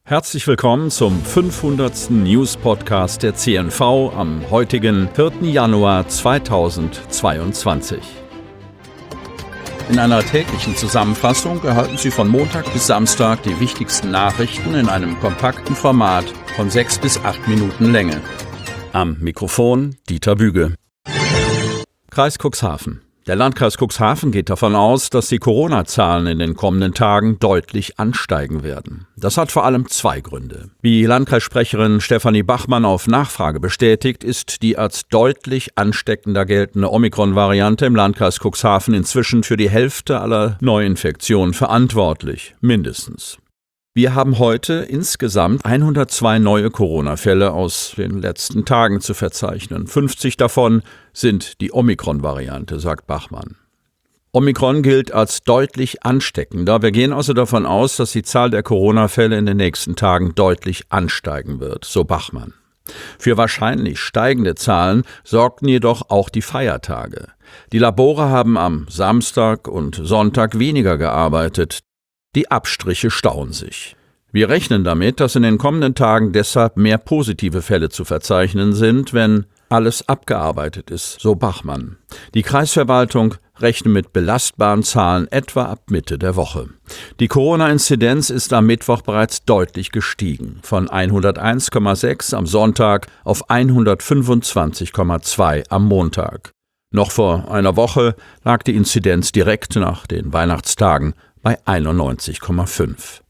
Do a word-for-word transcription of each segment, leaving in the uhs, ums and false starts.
Herzlich willkommen zum fünfhundertsten News-Podcast der C N V am heutigen vierten Januar zweitausendzweiundzwanzig. In einer täglichen Zusammenfassung erhalten Sie von Montag bis Samstag die wichtigsten Nachrichten in einem kompakten Format von sechs bis acht Minuten Länge. Am Mikrofon Dieter Büge. Kreis Cuxhaven. Der Landkreis Cuxhaven geht davon aus, dass die Corona-Zahlen in den kommenden Tagen deutlich ansteigen werden. Das hat vor allem zwei Gründe. Wie Landkreissprecherin Stefanie Bachmann auf Nachfrage bestätigt, ist die als deutlich ansteckender geltende Omikron-Variante im Landkreis Cuxhaven inzwischen für die Hälfte aller Neuinfektionen verantwortlich, mindestens. Wir haben heute insgesamt hundertzwei neue Corona-Fälle aus den letzten Tagen zu verzeichnen. fünfzig davon sind die Omikron-Variante, sagt Bachmann. Omikron gilt als deutlich ansteckender. Wir gehen also davon aus, dass die Zahl der Corona-Fälle in den nächsten Tagen deutlich ansteigen wird, so Bachmann. Für wahrscheinlich steigende Zahlen sorgten jedoch auch die Feiertage. Die Labore haben am Samstag und Sonntag weniger gearbeitet. Die Abstriche stauen sich. Wir rechnen damit, dass in den kommenden Tagen deshalb mehr positive Fälle zu verzeichnen sind, wenn alles abgearbeitet ist, so Bachmann. Die Kreisverwaltung rechnet mit belastbaren Zahlen etwa ab Mitte der Woche. Die Corona-Inzidenz ist am Mittwoch bereits deutlich gestiegen, von hunderteins Komma sechs am Sonntag auf hundertfünfundzwanzig Komma zwei am Montag. Noch vor einer Woche lag die Inzidenz direkt nach den Weihnachtstagen bei einundneunzig Komma fünf.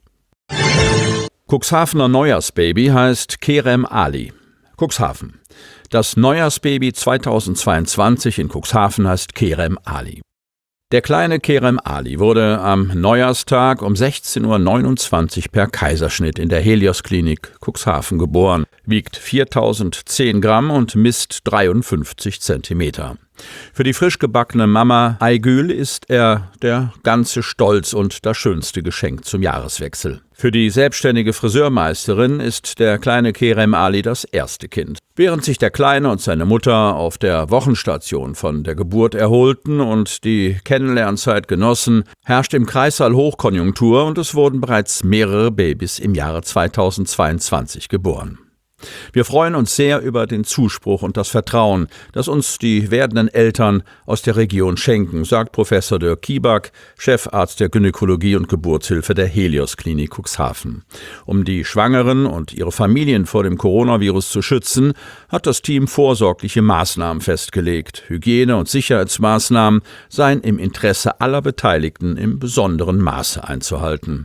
Cuxhavener Neujahrsbaby heißt Kerem Ali. Cuxhaven. Das Neujahrsbaby zweitausendzweiundzwanzig in Cuxhaven heißt Kerem Ali. Der kleine Kerem Ali wurde am Neujahrstag um sechzehn Uhr neunundzwanzig per Kaiserschnitt in der Helios-Klinik Cuxhaven geboren, wiegt viertausendzehn Gramm und misst dreiundfünfzig Zentimeter. Für die frisch gebackene Mama Aygül ist er der ganze Stolz und das schönste Geschenk zum Jahreswechsel. Für die selbstständige Friseurmeisterin ist der kleine Kerem Ali das erste Kind. Während sich der Kleine und seine Mutter auf der Wochenstation von der Geburt erholten und die Kennenlernzeit genossen, herrscht im Kreissaal Hochkonjunktur und es wurden bereits mehrere Babys im Jahre zweitausendzweiundzwanzig geboren. Wir freuen uns sehr über den Zuspruch und das Vertrauen, das uns die werdenden Eltern aus der Region schenken, sagt Professor Dirk Kieback, Chefarzt der Gynäkologie und Geburtshilfe der Helios-Klinik Cuxhaven. Um die Schwangeren und ihre Familien vor dem Coronavirus zu schützen, hat das Team vorsorgliche Maßnahmen festgelegt. Hygiene- und Sicherheitsmaßnahmen seien im Interesse aller Beteiligten im besonderen Maße einzuhalten.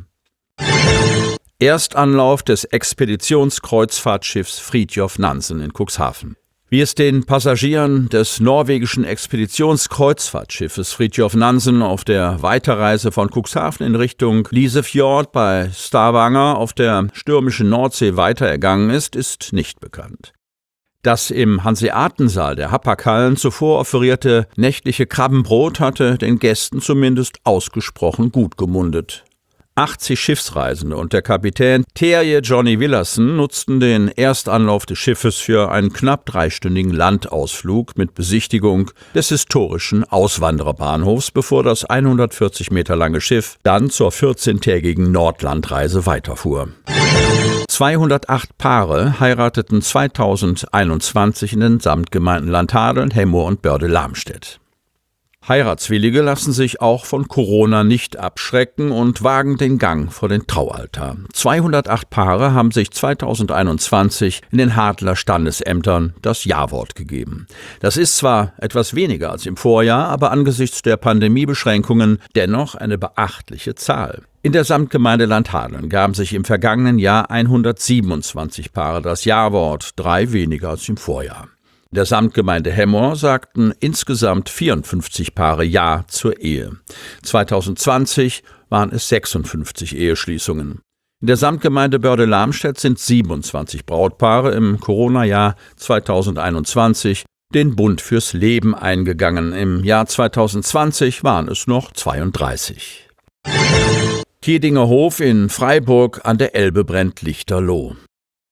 Erstanlauf des Expeditionskreuzfahrtschiffs Fridtjof Nansen in Cuxhaven. Wie es den Passagieren des norwegischen Expeditionskreuzfahrtschiffes Fridtjof Nansen auf der Weiterreise von Cuxhaven in Richtung Lysefjord bei Stavanger auf der stürmischen Nordsee weiterergangen ist, ist nicht bekannt. Das im Hanseatensaal der Hapag-Hallen zuvor offerierte nächtliche Krabbenbrot hatte den Gästen zumindest ausgesprochen gut gemundet. achtzig Schiffsreisende und der Kapitän Terje Johnny Willersen nutzten den Erstanlauf des Schiffes für einen knapp dreistündigen Landausflug mit Besichtigung des historischen Auswandererbahnhofs, bevor das hundertvierzig Meter lange Schiff dann zur vierzehntägigen Nordlandreise weiterfuhr. zweihundertacht Paare heirateten zweitausendeinundzwanzig in den Samtgemeinden Landhadeln, Hemmoor und Börde-Lamstedt. Heiratswillige lassen sich auch von Corona nicht abschrecken und wagen den Gang vor den Traualtar. zweihundertacht Paare haben sich zweitausendeinundzwanzig in den Hadler Standesämtern das Ja-Wort gegeben. Das ist zwar etwas weniger als im Vorjahr, aber angesichts der Pandemiebeschränkungen dennoch eine beachtliche Zahl. In der Samtgemeinde Landhadeln gaben sich im vergangenen Jahr hundertsiebenundzwanzig Paare das Ja-Wort, drei weniger als im Vorjahr. In der Samtgemeinde Hemmoor sagten insgesamt vierundfünfzig Paare Ja zur Ehe. zweitausendzwanzig waren es sechsundfünfzig Eheschließungen. In der Samtgemeinde Börde-Lamstedt sind siebenundzwanzig Brautpaare im Corona-Jahr zweitausendeinundzwanzig den Bund fürs Leben eingegangen. Im Jahr zweitausendzwanzig waren es noch zweiunddreißig. Kedinger Hof in Freiburg an der Elbe brennt lichterloh.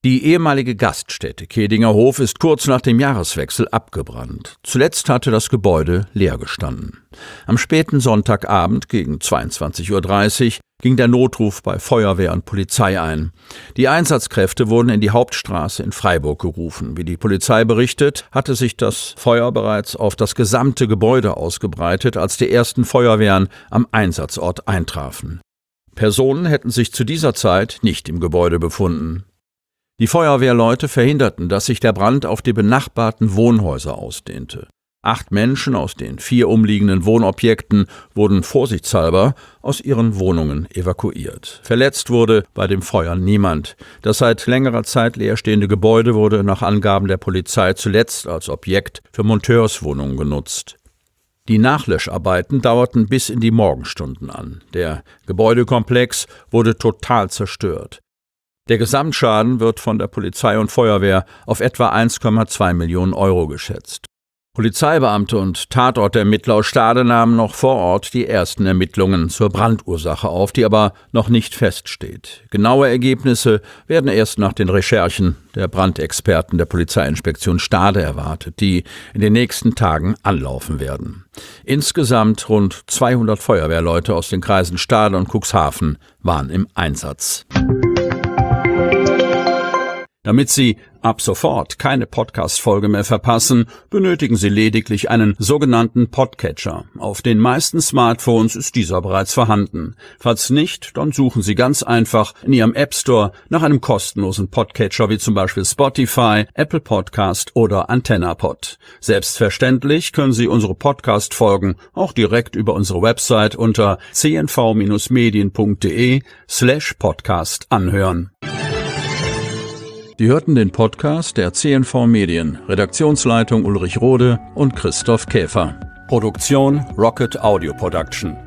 Die ehemalige Gaststätte Kehdinger Hof ist kurz nach dem Jahreswechsel abgebrannt. Zuletzt hatte das Gebäude leer gestanden. Am späten Sonntagabend gegen zweiundzwanzig Uhr dreißig ging der Notruf bei Feuerwehr und Polizei ein. Die Einsatzkräfte wurden in die Hauptstraße in Freiburg gerufen. Wie die Polizei berichtet, hatte sich das Feuer bereits auf das gesamte Gebäude ausgebreitet, als die ersten Feuerwehren am Einsatzort eintrafen. Personen hätten sich zu dieser Zeit nicht im Gebäude befunden. Die Feuerwehrleute verhinderten, dass sich der Brand auf die benachbarten Wohnhäuser ausdehnte. Acht Menschen aus den vier umliegenden Wohnobjekten wurden vorsichtshalber aus ihren Wohnungen evakuiert. Verletzt wurde bei dem Feuer niemand. Das seit längerer Zeit leerstehende Gebäude wurde nach Angaben der Polizei zuletzt als Objekt für Monteurswohnungen genutzt. Die Nachlöscharbeiten dauerten bis in die Morgenstunden an. Der Gebäudekomplex wurde total zerstört. Der Gesamtschaden wird von der Polizei und Feuerwehr auf etwa eins Komma zwei Millionen Euro geschätzt. Polizeibeamte und Tatortermittler aus Stade nahmen noch vor Ort die ersten Ermittlungen zur Brandursache auf, die aber noch nicht feststeht. Genaue Ergebnisse werden erst nach den Recherchen der Brandexperten der Polizeiinspektion Stade erwartet, die in den nächsten Tagen anlaufen werden. Insgesamt rund zweihundert Feuerwehrleute aus den Kreisen Stade und Cuxhaven waren im Einsatz. Damit Sie ab sofort keine Podcast-Folge mehr verpassen, benötigen Sie lediglich einen sogenannten Podcatcher. Auf den meisten Smartphones ist dieser bereits vorhanden. Falls nicht, dann suchen Sie ganz einfach in Ihrem App Store nach einem kostenlosen Podcatcher wie zum Beispiel Spotify, Apple Podcast oder AntennaPod. Selbstverständlich können Sie unsere Podcast-Folgen auch direkt über unsere Website unter c n v Bindestrich medien punkt d e slash podcast anhören. Sie hörten den Podcast der C N V Medien, Redaktionsleitung Ulrich Rode und Christoph Käfer. Produktion Rocket Audio Production.